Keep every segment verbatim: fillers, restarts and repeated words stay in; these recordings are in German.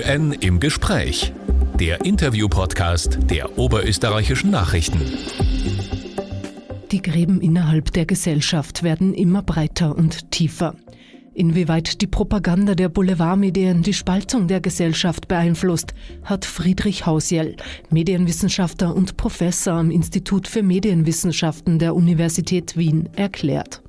O N im Gespräch, der Interview-Podcast der Oberösterreichischen Nachrichten. Die Gräben innerhalb der Gesellschaft werden immer breiter und tiefer. Inwieweit die Propaganda der Boulevardmedien die Spaltung der Gesellschaft beeinflusst, hat Friedrich Hausjell, Medienwissenschaftler und Professor am Institut für Medienwissenschaften der Universität Wien, erklärt.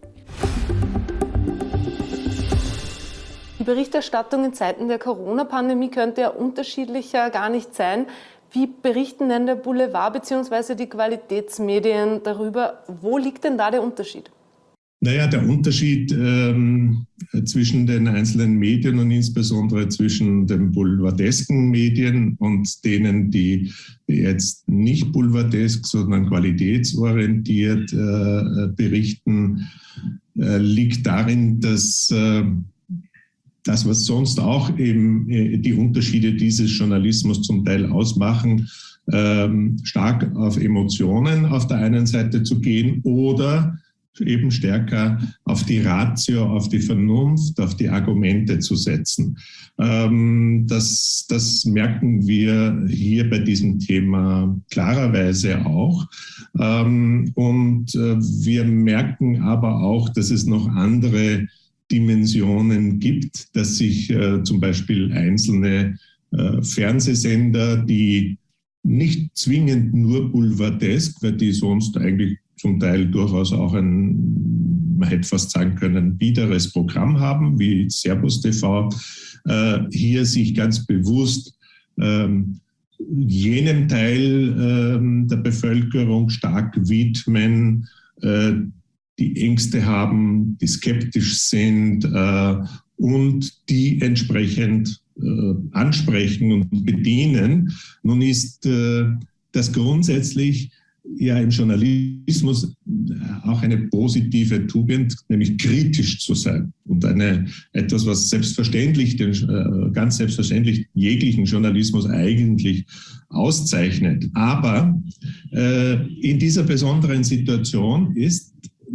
Die Berichterstattung in Zeiten der Corona-Pandemie könnte ja unterschiedlicher gar nicht sein. Wie berichten denn der Boulevard bzw. die Qualitätsmedien darüber? Wo liegt denn da der Unterschied? Naja, der Unterschied ähm, zwischen den einzelnen Medien und insbesondere zwischen den boulevardesken Medien und denen, die jetzt nicht boulevardesk, sondern qualitätsorientiert äh, berichten, äh, liegt darin, dass äh, das, was sonst auch eben äh, die Unterschiede dieses Journalismus zum Teil ausmachen, ähm, stark auf Emotionen auf der einen Seite zu gehen oder eben stärker auf die Ratio, auf die Vernunft, auf die Argumente zu setzen. Ähm, das, das merken wir hier bei diesem Thema klarerweise auch. Ähm, und äh, wir merken aber auch, dass es noch andere Dimensionen gibt, dass sich äh, zum Beispiel einzelne äh, Fernsehsender, die nicht zwingend nur boulevardesk, weil die sonst eigentlich zum Teil durchaus auch ein, man hätte fast sagen können, biederes Programm haben, wie Servus T V, äh, hier sich ganz bewusst ähm, jenem Teil äh, der Bevölkerung stark widmen, äh, die Ängste haben, die skeptisch sind äh, und die entsprechend äh, ansprechen und bedienen. Nun ist äh, das grundsätzlich ja im Journalismus auch eine positive Tugend, nämlich kritisch zu sein. Und eine, etwas, was selbstverständlich, den, ganz selbstverständlich jeglichen Journalismus eigentlich auszeichnet. Aber äh, in dieser besonderen Situation ist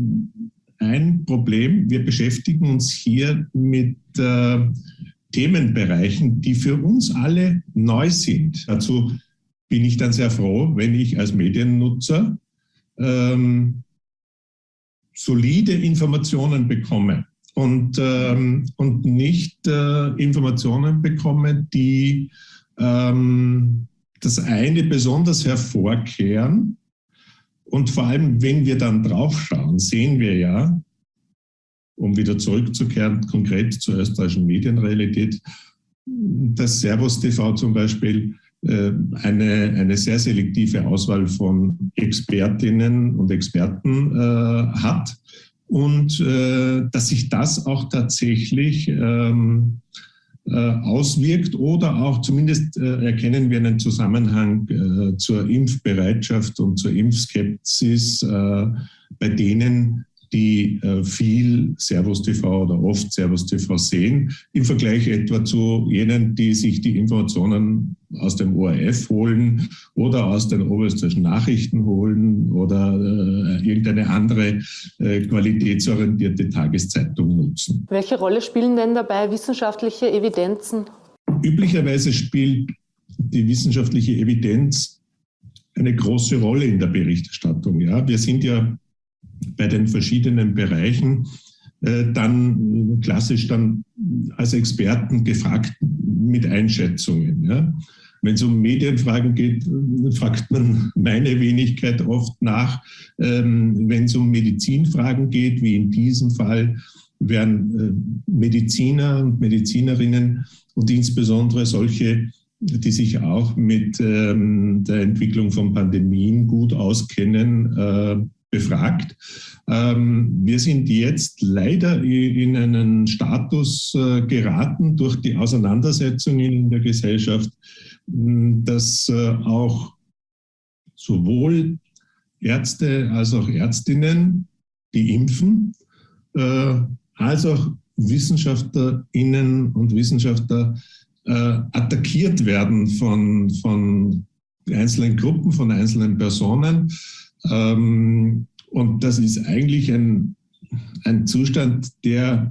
ein Problem, wir beschäftigen uns hier mit äh, Themenbereichen, die für uns alle neu sind. Dazu bin ich dann sehr froh, wenn ich als Mediennutzer ähm, solide Informationen bekomme und, ähm, und nicht äh, Informationen bekomme, die ähm, das eine besonders hervorkehren. Und vor allem, wenn wir dann draufschauen, sehen wir ja, um wieder zurückzukehren, konkret zur österreichischen Medienrealität, dass Servus T V zum Beispiel Eine, eine sehr selektive Auswahl von Expertinnen und Experten äh, hat und äh, dass sich das auch tatsächlich ähm, äh, auswirkt oder auch zumindest äh, erkennen wir einen Zusammenhang äh, zur Impfbereitschaft und zur Impfskepsis äh, bei denen, die äh, viel Servus T V oder oft Servus T V sehen, im Vergleich etwa zu jenen, die sich die Informationen aus dem O R F holen oder aus den oberösterreichischen Nachrichten holen oder äh, irgendeine andere äh, qualitätsorientierte Tageszeitung nutzen. Welche Rolle spielen denn dabei wissenschaftliche Evidenzen? Üblicherweise spielt die wissenschaftliche Evidenz eine große Rolle in der Berichterstattung. Ja, wir sind ja bei den verschiedenen Bereichen äh, dann klassisch dann als Experten gefragt mit Einschätzungen. Ja. Wenn es um Medienfragen geht, fragt man meine Wenigkeit oft nach. Ähm, wenn es um Medizinfragen geht, wie in diesem Fall, werden äh, Mediziner und Medizinerinnen und insbesondere solche, die sich auch mit ähm, der Entwicklung von Pandemien gut auskennen, äh, befragt. Ähm, wir sind jetzt leider in einen Status äh, geraten durch die Auseinandersetzungen in der Gesellschaft, dass äh, auch sowohl Ärzte als auch Ärztinnen, die impfen, äh, als auch WissenschaftlerInnen und Wissenschaftler äh, attackiert werden von, von einzelnen Gruppen, von einzelnen Personen. Ähm, und das ist eigentlich ein, ein Zustand, der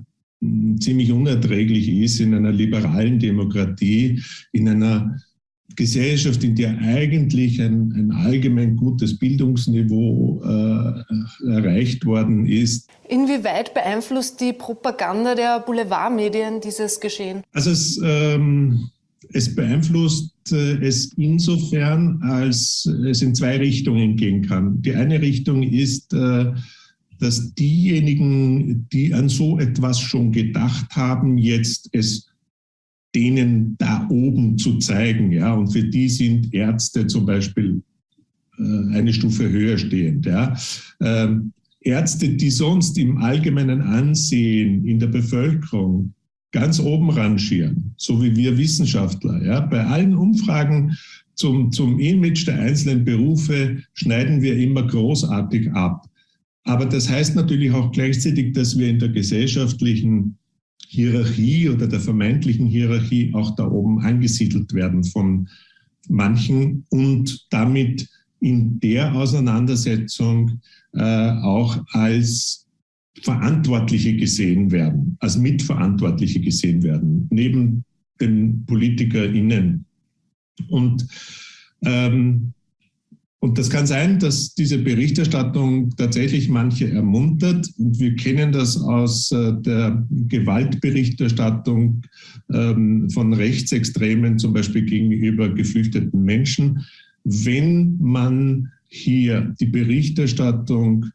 ziemlich unerträglich ist in einer liberalen Demokratie, in einer Gesellschaft, in der eigentlich ein, ein allgemein gutes Bildungsniveau äh, erreicht worden ist. Inwieweit beeinflusst die Propaganda der Boulevardmedien dieses Geschehen? Also es, ähm, es beeinflusst äh, es insofern, als es in zwei Richtungen gehen kann. Die eine Richtung ist, äh, dass diejenigen, die an so etwas schon gedacht haben, jetzt es denen da oben zu zeigen. Ja? Und für die sind Ärzte zum Beispiel äh, eine Stufe höher stehend. Ja? Ähm, Ärzte, die sonst im allgemeinen Ansehen in der Bevölkerung ganz oben rangieren, so wie wir Wissenschaftler. Ja? Bei allen Umfragen zum, zum Image der einzelnen Berufe schneiden wir immer großartig ab. Aber das heißt natürlich auch gleichzeitig, dass wir in der gesellschaftlichen Hierarchie oder der vermeintlichen Hierarchie auch da oben angesiedelt werden von manchen und damit in der Auseinandersetzung äh, auch als Verantwortliche gesehen werden, als Mitverantwortliche gesehen werden, neben den PolitikerInnen. Und ähm, Und das kann sein, dass diese Berichterstattung tatsächlich manche ermuntert. Und wir kennen das aus der Gewaltberichterstattung von Rechtsextremen, zum Beispiel gegenüber geflüchteten Menschen. Wenn man hier die Berichterstattung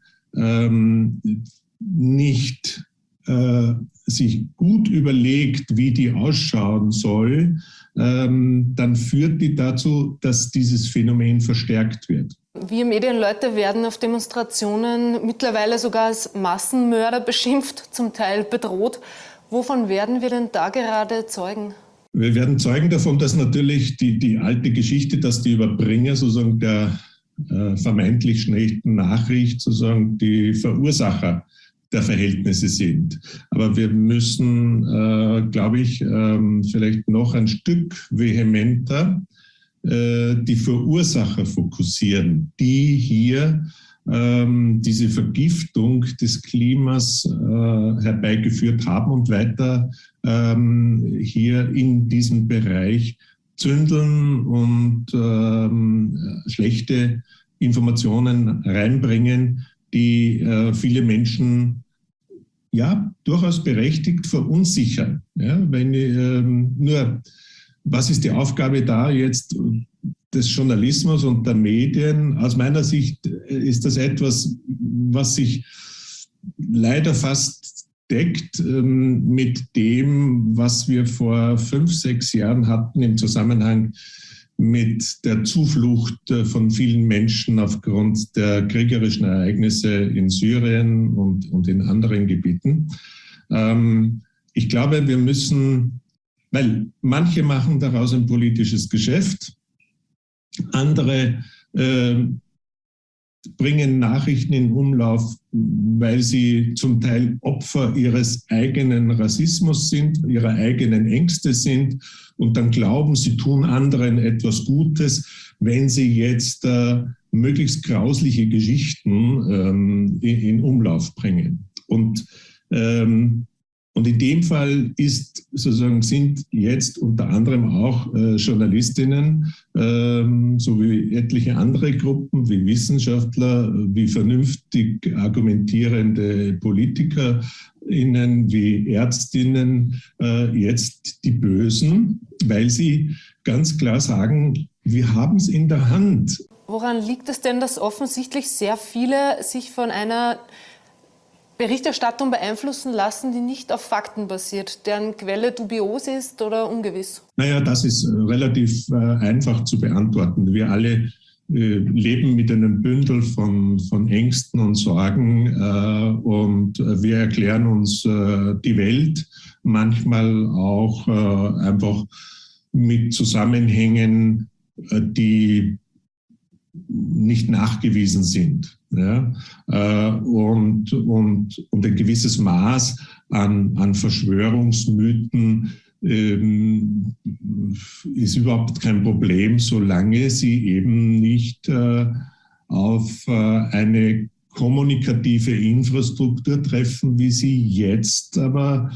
nicht sich gut überlegt, wie die ausschauen soll, ähm, dann führt die dazu, dass dieses Phänomen verstärkt wird. Wir Medienleute werden auf Demonstrationen mittlerweile sogar als Massenmörder beschimpft, zum Teil bedroht. Wovon werden wir denn da gerade Zeugen? Wir werden Zeugen davon, dass natürlich die, die alte Geschichte, dass die Überbringer sozusagen der äh, vermeintlich schlechten Nachricht sozusagen die Verursacher der Verhältnisse sind. Aber wir müssen, äh, glaube ich, ähm, vielleicht noch ein Stück vehementer äh, die Verursacher fokussieren, die hier ähm, diese Vergiftung des Klimas äh, herbeigeführt haben und weiter ähm, hier in diesem Bereich zündeln und ähm, schlechte Informationen reinbringen, die äh, viele Menschen ja durchaus berechtigt verunsichern. Ja, wenn, ähm, nur, was ist die Aufgabe da jetzt des Journalismus und der Medien? Aus meiner Sicht ist das etwas, was sich leider fast deckt ähm, mit dem, was wir vor fünf, sechs Jahren hatten im Zusammenhang mit der Zuflucht von vielen Menschen aufgrund der kriegerischen Ereignisse in Syrien und, und in anderen Gebieten. Ähm, ich glaube, wir müssen, weil manche machen daraus ein politisches Geschäft, andere äh, bringen Nachrichten in Umlauf, weil sie zum Teil Opfer ihres eigenen Rassismus sind, ihrer eigenen Ängste sind und dann glauben, sie tun anderen etwas Gutes, wenn sie jetzt äh, möglichst grausliche Geschichten ähm, in, in Umlauf bringen. Und ähm, Und in dem Fall ist, sozusagen, sind jetzt unter anderem auch äh, Journalistinnen, ähm, sowie etliche andere Gruppen wie Wissenschaftler, wie vernünftig argumentierende PolitikerInnen, wie Ärztinnen äh, jetzt die Bösen, weil sie ganz klar sagen, wir haben es in der Hand. Woran liegt es denn, dass offensichtlich sehr viele sich von einer Berichterstattung beeinflussen lassen, die nicht auf Fakten basiert, deren Quelle dubios ist oder ungewiss? Naja, das ist relativ äh, einfach zu beantworten. Wir alle äh, leben mit einem Bündel von, von Ängsten und Sorgen äh, und wir erklären uns äh, die Welt manchmal auch äh, einfach mit Zusammenhängen, äh, die nicht nachgewiesen sind. Ja, äh, und, und, und ein gewisses Maß an, an Verschwörungsmythen ähm, ist überhaupt kein Problem, solange sie eben nicht äh, auf äh, eine kommunikative Infrastruktur treffen, wie sie jetzt aber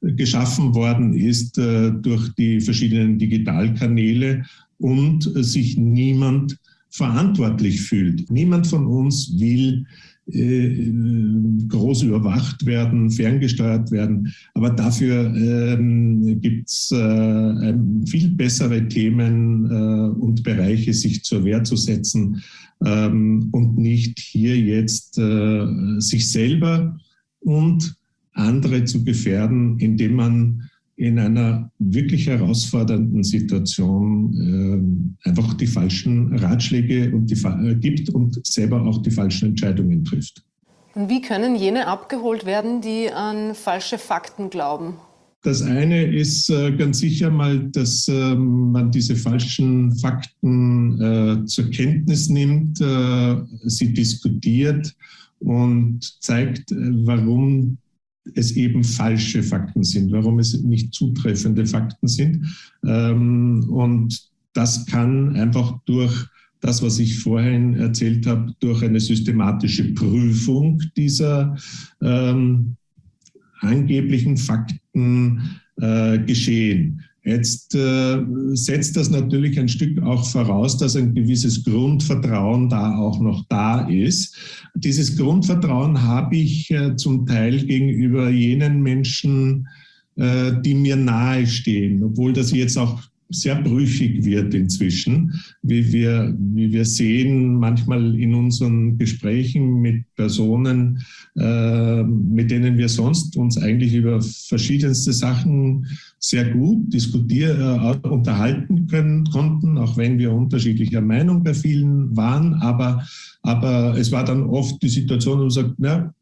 geschaffen worden ist äh, durch die verschiedenen Digitalkanäle und sich niemand verantwortlich fühlt. Niemand von uns will äh, groß überwacht werden, ferngesteuert werden, aber dafür ähm, gibt es äh, viel bessere Themen äh, und Bereiche, sich zur Wehr zu setzen ähm, und nicht hier jetzt äh, sich selber und andere zu gefährden, indem man in einer wirklich herausfordernden Situation äh, einfach die falschen Ratschläge und die, äh, gibt und selber auch die falschen Entscheidungen trifft. Und wie können jene abgeholt werden, die an falsche Fakten glauben? Das eine ist äh, ganz sicher mal, dass äh, man diese falschen Fakten äh, zur Kenntnis nimmt, äh, sie diskutiert und zeigt, äh, warum es eben falsche Fakten sind, warum es nicht zutreffende Fakten sind. Ähm, und das kann einfach durch das, was ich vorhin erzählt habe, durch eine systematische Prüfung dieser ähm, angeblichen Fakten äh, geschehen. Jetzt äh, setzt das natürlich ein Stück auch voraus, dass ein gewisses Grundvertrauen da auch noch da ist. Dieses Grundvertrauen habe ich äh, zum Teil gegenüber jenen Menschen, äh, die mir nahestehen, obwohl das jetzt auch sehr brüchig wird inzwischen, wie wir, wie wir sehen manchmal in unseren Gesprächen mit Personen, äh, mit denen wir sonst uns eigentlich über verschiedenste Sachen sehr gut diskutieren, äh, unterhalten können, konnten, auch wenn wir unterschiedlicher Meinung bei vielen waren. Aber, aber es war dann oft die Situation, wo man sagt, na,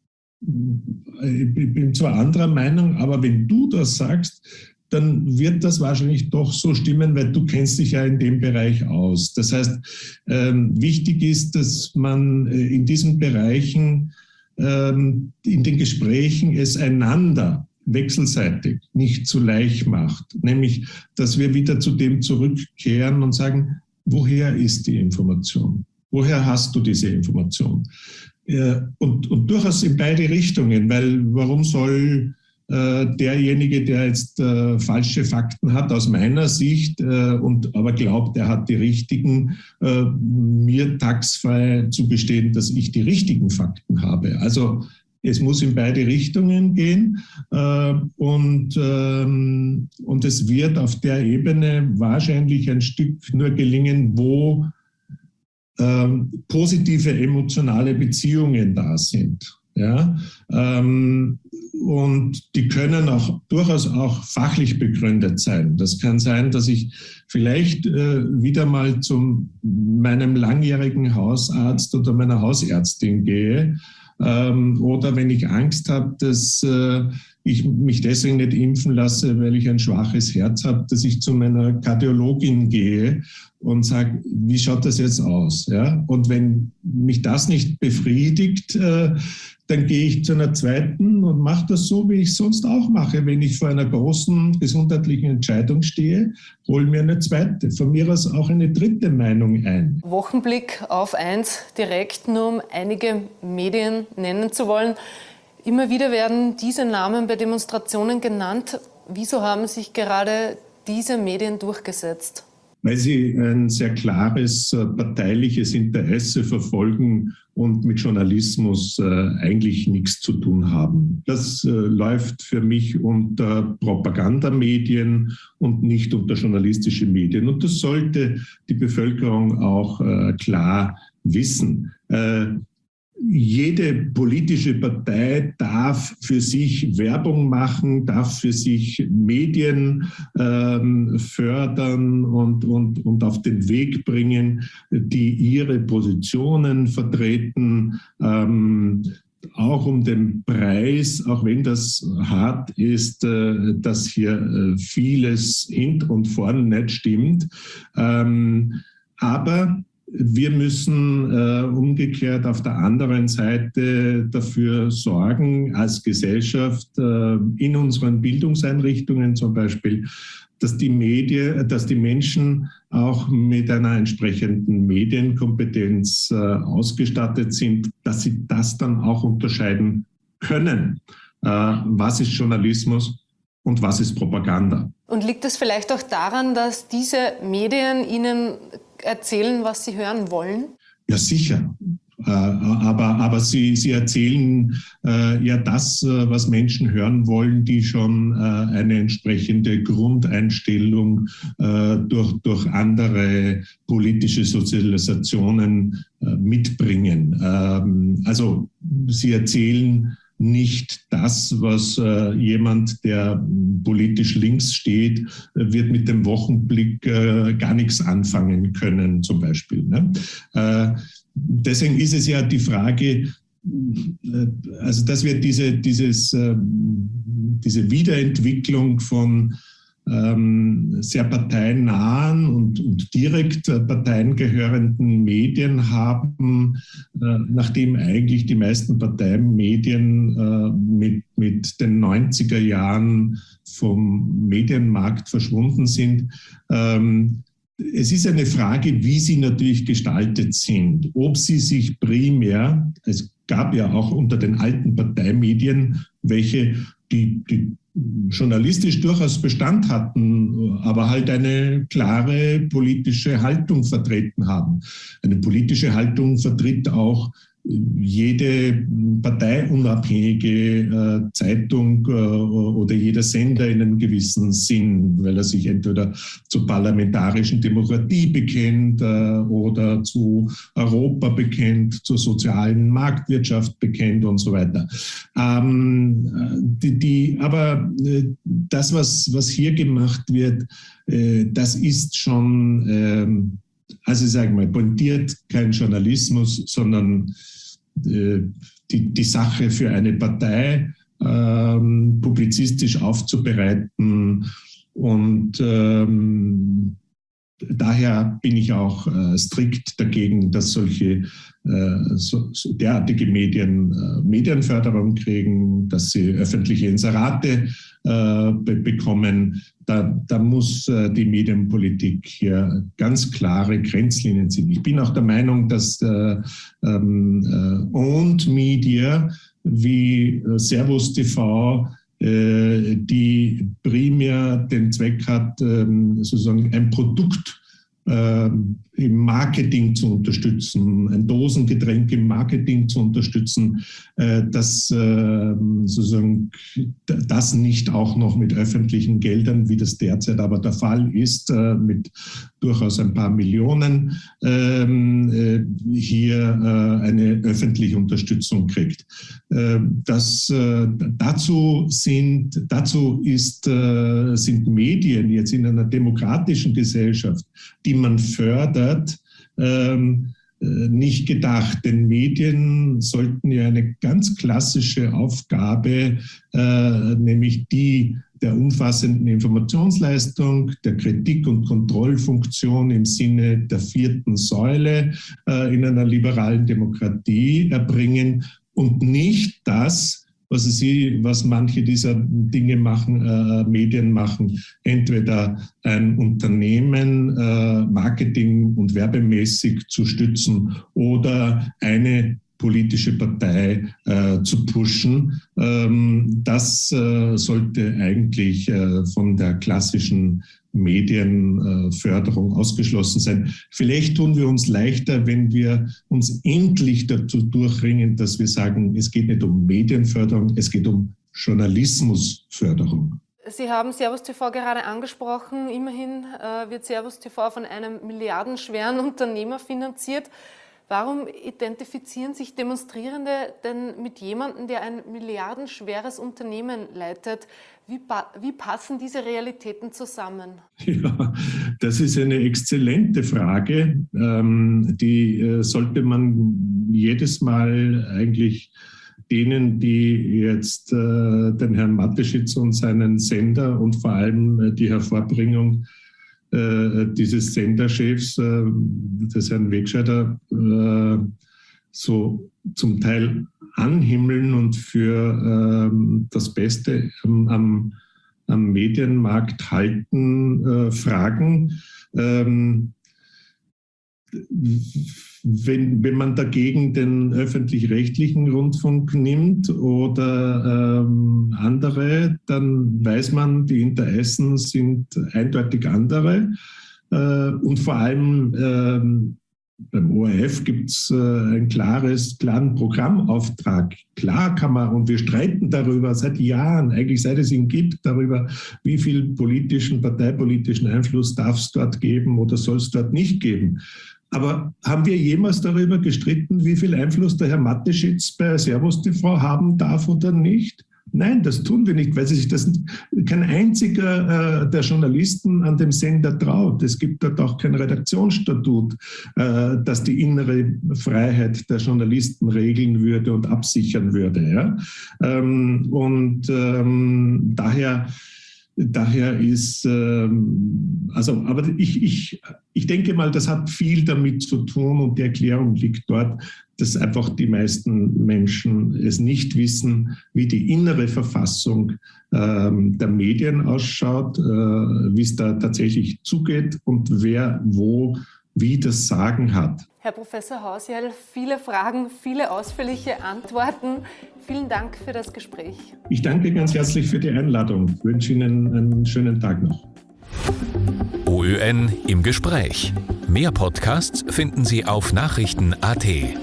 ich bin zwar anderer Meinung, aber wenn du das sagst, dann wird das wahrscheinlich doch so stimmen, weil du kennst dich ja in dem Bereich aus. Das heißt, ähm, wichtig ist, dass man äh, in diesen Bereichen, ähm, in den Gesprächen es einander wechselseitig nicht zu leicht macht. Nämlich, dass wir wieder zu dem zurückkehren und sagen, woher ist die Information? Woher hast du diese Information? Äh, und, und durchaus in beide Richtungen, weil warum soll derjenige, der jetzt äh, falsche Fakten hat, aus meiner Sicht, äh, und aber glaubt, er hat die richtigen, äh, mir taxfrei zugestehen, dass ich die richtigen Fakten habe. Also es muss in beide Richtungen gehen äh, und, ähm, und es wird auf der Ebene wahrscheinlich ein Stück nur gelingen, wo äh, positive emotionale Beziehungen da sind. Ja, ähm, und die können auch durchaus auch fachlich begründet sein. Das kann sein, dass ich vielleicht äh, wieder mal zu meinem langjährigen Hausarzt oder meiner Hausärztin gehe. Ähm, oder wenn ich Angst habe, dass äh, ich mich deswegen nicht impfen lasse, weil ich ein schwaches Herz habe, dass ich zu meiner Kardiologin gehe und sage, wie schaut das jetzt aus? Ja? Und wenn mich das nicht befriedigt, äh, dann gehe ich zu einer zweiten und mache das so, wie ich es sonst auch mache. Wenn ich vor einer großen gesundheitlichen Entscheidung stehe, hole mir eine zweite, von mir aus auch eine dritte Meinung ein. Wochenblick auf eins direkt, nur um einige Medien nennen zu wollen. Immer wieder werden diese Namen bei Demonstrationen genannt. Wieso haben sich gerade diese Medien durchgesetzt? Weil sie ein sehr klares äh, parteiliches Interesse verfolgen und mit Journalismus äh, eigentlich nichts zu tun haben. Das äh, läuft für mich unter Propagandamedien und nicht unter journalistische Medien. Und das sollte die Bevölkerung auch äh, klar wissen. Äh, Jede politische Partei darf für sich Werbung machen, darf für sich Medien ähm, fördern und, und, und auf den Weg bringen, die ihre Positionen vertreten, ähm, auch um den Preis, auch wenn das hart ist, äh, dass hier äh, vieles hinten und vorne nicht stimmt. Ähm, aber wir müssen äh, umgekehrt auf der anderen Seite dafür sorgen, als Gesellschaft äh, in unseren Bildungseinrichtungen zum Beispiel, dass die Medien, dass die Menschen auch mit einer entsprechenden Medienkompetenz äh, ausgestattet sind, dass sie das dann auch unterscheiden können. Äh, was ist Journalismus und was ist Propaganda. Und liegt es vielleicht auch daran, dass diese Medien Ihnen erzählen, was Sie hören wollen? Ja, sicher. Aber, aber sie, sie erzählen äh, ja das, äh, was Menschen hören wollen, die schon äh, eine entsprechende Grundeinstellung äh, durch, durch andere politische Sozialisationen äh, mitbringen. Ähm, also sie erzählen nicht das, was äh, jemand, der politisch links steht, äh, wird mit dem Wochenblick äh, gar nichts anfangen können, zum Beispiel. Ne? Äh, deswegen ist es ja die Frage, äh, also dass wir diese, dieses, äh, diese Wiederentwicklung von ähm, sehr parteiennahen und, und direkt äh, Parteien gehörenden Medien haben, äh, nachdem eigentlich die meisten Parteienmedien äh, mit, mit den neunziger Jahren vom Medienmarkt verschwunden sind. Ähm, es ist eine Frage, wie sie natürlich gestaltet sind. Ob sie sich primär, es gab ja auch unter den alten Parteimedien welche, die, die journalistisch durchaus Bestand hatten, aber halt eine klare politische Haltung vertreten haben. Eine politische Haltung vertritt auch jede parteiunabhängige äh, Zeitung äh, oder jeder Sender in einem gewissen Sinn, weil er sich entweder zur parlamentarischen Demokratie bekennt äh, oder zu Europa bekennt, zur sozialen Marktwirtschaft bekennt und so weiter. Ähm, die, die, aber äh, das, was, was hier gemacht wird, äh, das ist schon, äh, also ich sage mal, pointiert kein Journalismus, sondern Die, die Sache für eine Partei ähm, publizistisch aufzubereiten. Und ähm, daher bin ich auch äh, strikt dagegen, dass solche äh, so, so derartige Medien äh, Medienförderung kriegen, dass sie öffentliche Inserate äh, be- bekommen. Da, da muss äh, die Medienpolitik hier ganz klare Grenzlinien ziehen. Ich bin auch der Meinung, dass äh, ähm, äh, Owned Media wie äh, Servus T V, äh, die primär den Zweck hat, äh, sozusagen ein Produkt äh, im Marketing zu unterstützen, ein Dosengetränk im Marketing zu unterstützen, äh, dass äh, sozusagen das nicht auch noch mit öffentlichen Geldern, wie das derzeit aber der Fall ist, äh, mit durchaus ein paar Millionen ähm, äh, hier äh, eine öffentliche Unterstützung kriegt. Äh, das, äh, dazu sind, dazu ist, äh, sind Medien jetzt in einer demokratischen Gesellschaft, die man fördert, ähm, nicht gedacht. Denn Medien sollten ja eine ganz klassische Aufgabe, äh, nämlich die der umfassenden Informationsleistung, der Kritik- und Kontrollfunktion im Sinne der vierten Säule äh, in einer liberalen Demokratie erbringen und nicht das, was sie, was manche dieser Dinge machen, äh, Medien machen, entweder ein Unternehmen äh, marketing- und werbemäßig zu stützen oder eine politische Partei äh, zu pushen. Ähm, das äh, sollte eigentlich äh, von der klassischen Medienförderung äh, ausgeschlossen sein. Vielleicht tun wir uns leichter, wenn wir uns endlich dazu durchringen, dass wir sagen, es geht nicht um Medienförderung, es geht um Journalismusförderung. Sie haben Servus T V gerade angesprochen. Immerhin äh, wird Servus T V von einem milliardenschweren Unternehmer finanziert. Warum identifizieren sich Demonstrierende denn mit jemandem, der ein milliardenschweres Unternehmen leitet? Wie, pa- wie passen diese Realitäten zusammen? Ja, das ist eine exzellente Frage. Ähm, die äh, sollte man jedes Mal eigentlich denen, die jetzt äh, den Herrn Mateschitz und seinen Sender und vor allem äh, die Hervorbringung dieses Senderchefs, des Herrn Wegscheider, so zum Teil anhimmeln und für das Beste am, am Medienmarkt halten, fragen. wenn, wenn man dagegen den öffentlich-rechtlichen Rundfunk nimmt oder ähm, andere, dann weiß man, die Interessen sind eindeutig andere. Äh, und vor allem ähm, beim O R F gibt es äh, einen klares, klaren Programmauftrag. Klar kann man, und wir streiten darüber seit Jahren, eigentlich seit es ihn gibt, darüber, wie viel politischen, parteipolitischen Einfluss darf es dort geben oder soll es dort nicht geben. Aber haben wir jemals darüber gestritten, wie viel Einfluss der Herr Mateschitz bei Servus T V haben darf oder nicht? Nein, das tun wir nicht, weil sich das kein einziger äh, der Journalisten an dem Sender traut. Es gibt dort auch kein Redaktionsstatut, äh, das die innere Freiheit der Journalisten regeln würde und absichern würde. Ja? Ähm, und ähm, daher Daher ist, ähm, also, aber ich, ich, ich denke mal, das hat viel damit zu tun und die Erklärung liegt dort, dass einfach die meisten Menschen es nicht wissen, wie die innere Verfassung ähm, der Medien ausschaut, äh, wie es da tatsächlich zugeht und wer wo wie das Sagen hat. Herr Professor Hausjerl, viele Fragen, viele ausführliche Antworten. Vielen Dank für das Gespräch. Ich danke ganz herzlich für die Einladung. Ich wünsche Ihnen einen schönen Tag noch. O Ö N im Gespräch. Mehr Podcasts finden Sie auf Nachrichten punkt a t.